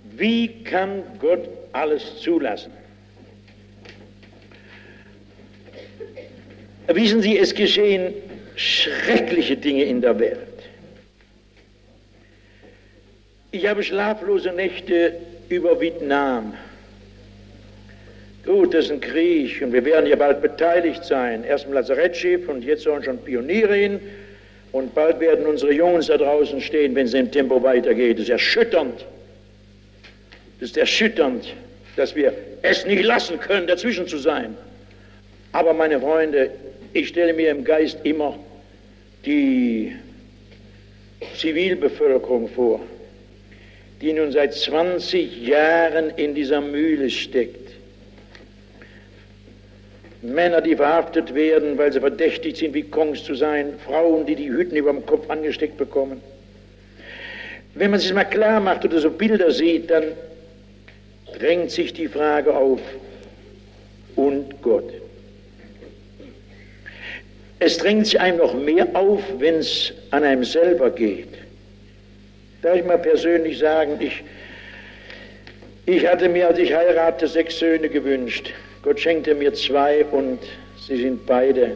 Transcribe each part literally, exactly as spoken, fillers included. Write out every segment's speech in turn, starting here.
Wie kann Gott alles zulassen? Wissen Sie, es geschehen schreckliche Dinge in der Welt. Ich habe schlaflose Nächte über Vietnam. Gut, das ist ein Krieg und wir werden ja bald beteiligt sein. Erst im Lazarettschiff und jetzt sollen schon Pioniere hin und bald werden unsere Jungs da draußen stehen, wenn es im Tempo weitergeht. Das ist erschütternd. Das ist erschütternd, dass wir es nicht lassen können, dazwischen zu sein. Aber meine Freunde, ich stelle mir im Geist immer die Zivilbevölkerung vor, die nun seit zwanzig Jahren in dieser Mühle steckt. Männer, die verhaftet werden, weil sie verdächtig sind, wie Kongs zu sein, Frauen, die die Hütten über dem Kopf angesteckt bekommen. Wenn man sich mal klar macht oder so Bilder sieht, dann drängt sich die Frage auf, und Gott? Es drängt sich einem noch mehr auf, wenn es an einem selber geht. Darf ich mal persönlich sagen, ich, ich hatte mir, als ich heiratete, sechs Söhne gewünscht. Gott schenkte mir zwei und sie sind beide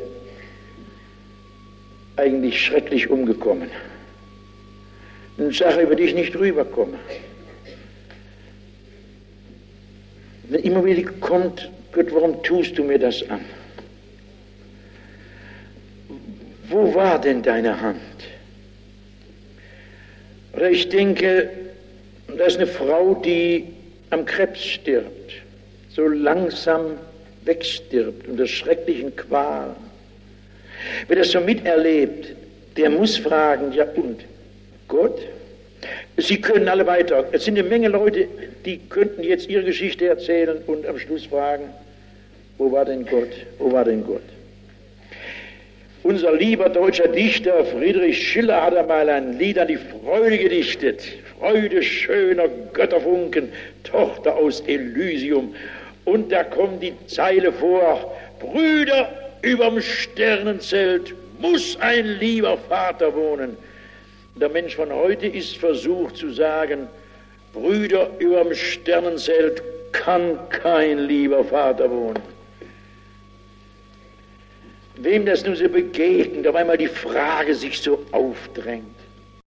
eigentlich schrecklich umgekommen. Eine Sache, über die ich nicht rüberkomme. Wenn immer wieder kommt, Gott, warum tust du mir das an? Wo war denn deine Hand? Oder ich denke, da ist eine Frau, die am Krebs stirbt, so langsam wegstirbt unter schrecklichen Qualen. Wer das so miterlebt, der muss fragen, ja und Gott? Sie können alle weiter. Es sind eine Menge Leute, die könnten jetzt ihre Geschichte erzählen und am Schluss fragen, wo war denn Gott? Wo war denn Gott? Unser lieber deutscher Dichter Friedrich Schiller hat einmal ein Lied an die Freude gedichtet. Freude schöner Götterfunken, Tochter aus Elysium. Und da kommt die Zeile vor, Brüder, überm Sternenzelt muss ein lieber Vater wohnen. Der Mensch von heute ist versucht zu sagen, Brüder, überm Sternenzelt kann kein lieber Vater wohnen. Wem das nun so begegnet, auf einmal die Frage sich so aufdrängt.